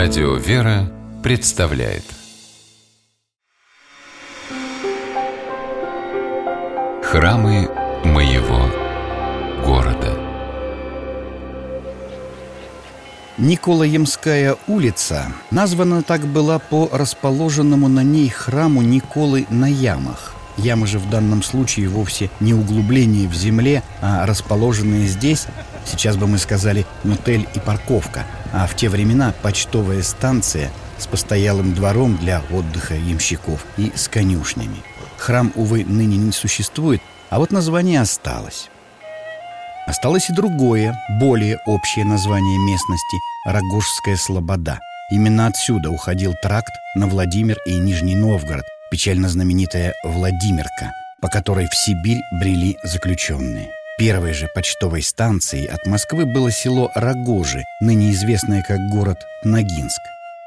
Радио «Вера» представляет Храмы моего города. Николаемская улица названа так была по расположенному на ней храму Николы на ямах. Ямы же в данном случае вовсе не углубление в земле, а расположенные здесь, сейчас бы мы сказали, мотель и парковка, а в те времена почтовая станция с постоялым двором для отдыха ямщиков и с конюшнями. Храм, увы, ныне не существует, а вот название осталось. Осталось и другое, более общее название местности – Рогожская слобода. Именно отсюда уходил тракт на Владимир и Нижний Новгород, печально знаменитая Владимирка, по которой в Сибирь брели заключенные. Первой же почтовой станцией от Москвы было село Рогожи, ныне известное как город Ногинск.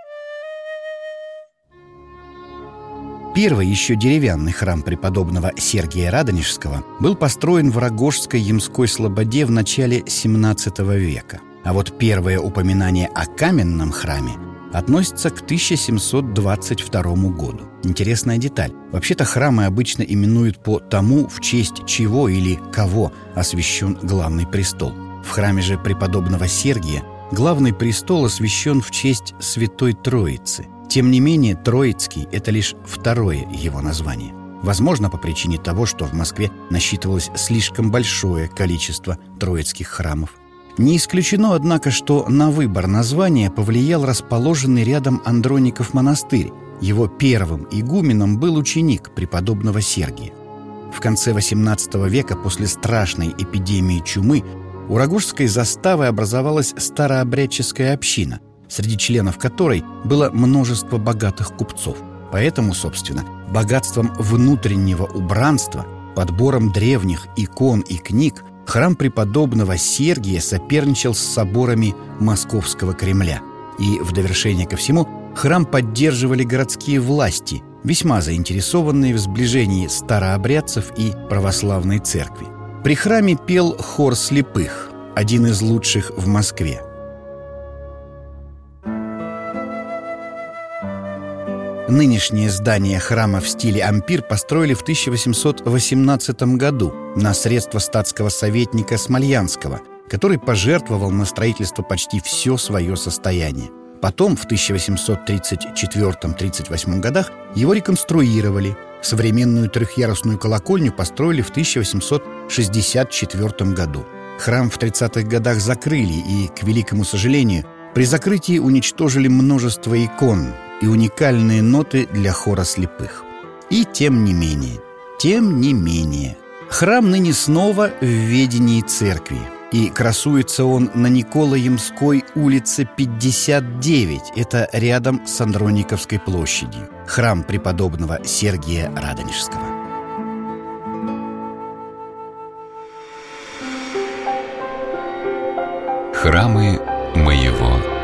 Первый еще деревянный храм преподобного Сергия Радонежского был построен в Рогожской Ямской слободе в начале XVII века. А вот первое упоминание о каменном храме относится к 1722 году. Интересная деталь. Вообще-то храмы обычно именуют по тому, в честь чего или кого освящен главный престол. В храме же преподобного Сергия главный престол освящен в честь Святой Троицы. Тем не менее, Троицкий – это лишь второе его название. Возможно, по причине того, что в Москве насчитывалось слишком большое количество троицких храмов. Не исключено, однако, что на выбор названия повлиял расположенный рядом Андроников монастырь. Его первым игуменом был ученик преподобного Сергия. В конце XVIII века, после страшной эпидемии чумы, у Рогожской заставы образовалась старообрядческая община, среди членов которой было множество богатых купцов. Поэтому, собственно, богатством внутреннего убранства, подбором древних икон и книг храм преподобного Сергия соперничал с соборами Московского Кремля. И в довершение ко всему храм поддерживали городские власти, весьма заинтересованные в сближении старообрядцев и православной церкви. При храме пел хор слепых, один из лучших в Москве. Нынешнее здание храма в стиле ампир построили в 1818 году на средства статского советника Смольянского, который пожертвовал на строительство почти все свое состояние. Потом, в 1834-38 годах, его реконструировали. Современную трехъярусную колокольню построили в 1864 году. Храм в 30-х годах закрыли и, к великому сожалению, при закрытии уничтожили множество икон и уникальные ноты для хора слепых. И тем не менее, храм ныне снова в ведении церкви. И красуется он на Николаемской улице 59, это рядом с Андрониковской площадью. Храм преподобного Сергия Радонежского. Храмы моего